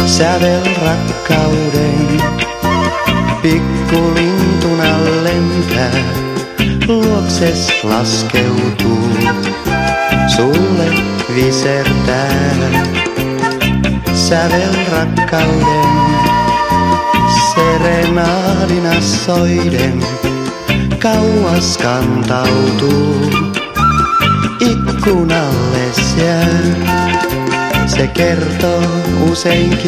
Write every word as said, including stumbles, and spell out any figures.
Sävel rakkauden, pikkulintuna lentää, luokses laskeutuu, sulle visertää. Sävel rakkauden, serenaadina soiden, kauas kantautuu, ikkunalle jää. Se kertoo useinkin